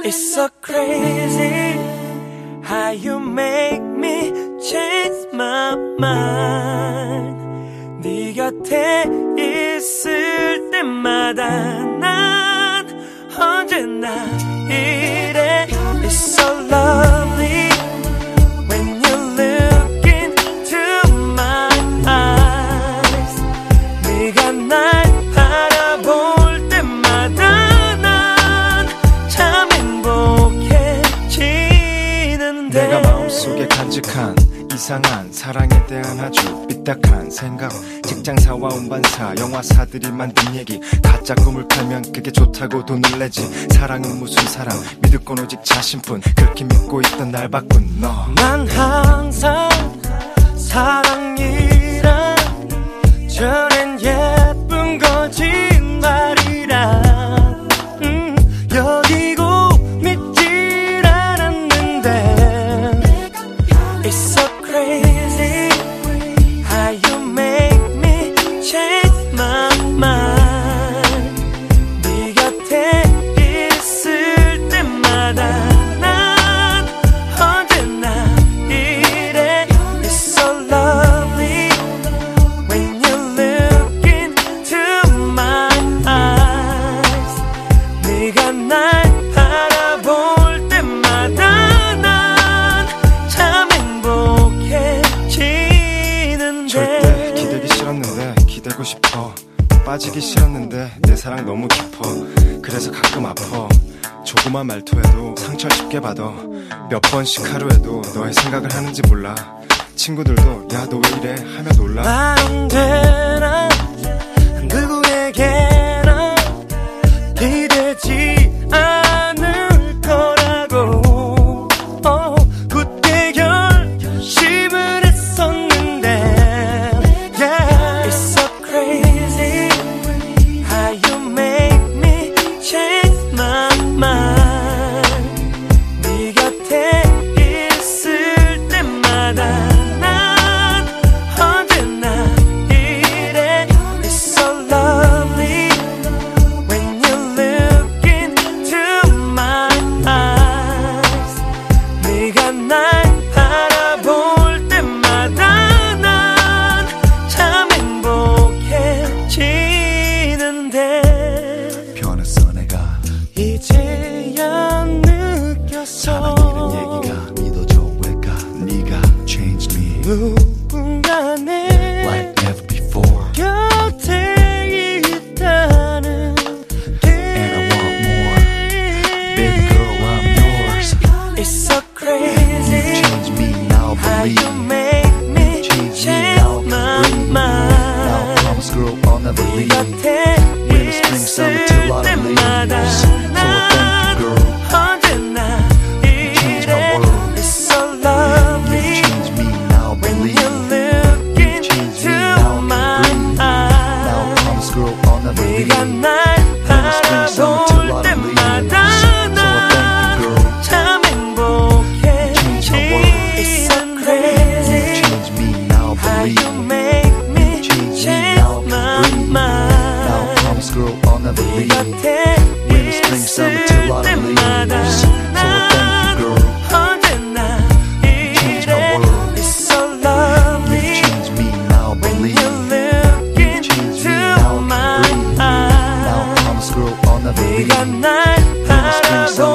It's so crazy how you make me change my mind. 네 곁에 있을 때마다 난 언제나 이래. It's so lovely when you look into my eyes. 네가 날 바라볼 때마다 난 참 행복해지는데. 내가 마음속에 간직한 이상한 사랑에 대한 아주 삐딱한 생각. 직장사와 운반사 영화사들이 만든 얘기. 가짜 꿈을 팔면 그게 좋다고 돈을 내지. 사랑은 무슨 사랑 믿을 건 오직 자신뿐. 그렇게 믿고 있던 날 바꾼 너. 난 항상 사랑이란 저런 예쁜 거짓말이란 여기고 믿질 않았는데. It's so crazy how you make me change my mind. 네 곁에 있을 때마다 난 언제나 이래. It's so lovely when you look into my eyes. 네가 날 바라볼 때마다 난 참 행복해지는데. 절대 기대기 싫었는데 기대고 싶어. 빠지기 싫었는데 내 사랑 너무 깊어. 그래서 가끔 아파. 조그만 말투에도 상처 쉽게 받아. 몇 번씩 하루에도 너의 생각을 하는지 몰라. 친구들도 야 너 왜 이래 하며 놀라. 말 언제나 누구에게나 기대지 않을 거라고 굳게 결심을 했었는데. Yeah. It's so crazy how you make me change my mind. 네 곁에 있을 때마다 난 언제나 이래. It's so lovely when you look into my eyes. 네가 날 바라볼 때마다 난 참 행복해지는데. 변했어 내가. 이제야 느꼈어. 사랑이란 얘기가 믿어져 왜가. 네가 changed me 누군가 내 like never before. 곁에 있다는 And I want more. Baby girl I'm yours. It's so You crazy change me now how you believe. make me Change me change now my breathe. Now mind. promise girl I'll never 네 leave. 곁에 Winter, spring, summer 있을 till autumn 때마다 leaves. So I thank you girl. 언제나 changed my 이래. world. It's so You lovely change me now when believe. you look change into me now my breathe. Now eyes. promise girl I'll never leave. 네가 날 Winter, spring, summer till 바라볼 autumn 때마다 leaves. So I thank you girl. 참 행복해지는데. It's so crazy Change me now how you believe. make me Change me change now my breathe. Now mind. promise girl I'll never 네 leave. 곁에 Winter, spring, summer till 있을 autumn 때마다 leaves. So I thank you girl. 언제나 changed my 이래. world. It's so You lovely change me now when believe. you look change me into now my breathe. Now eyes. promise girl I'll never leave. 네가 날 Winter, spring, summer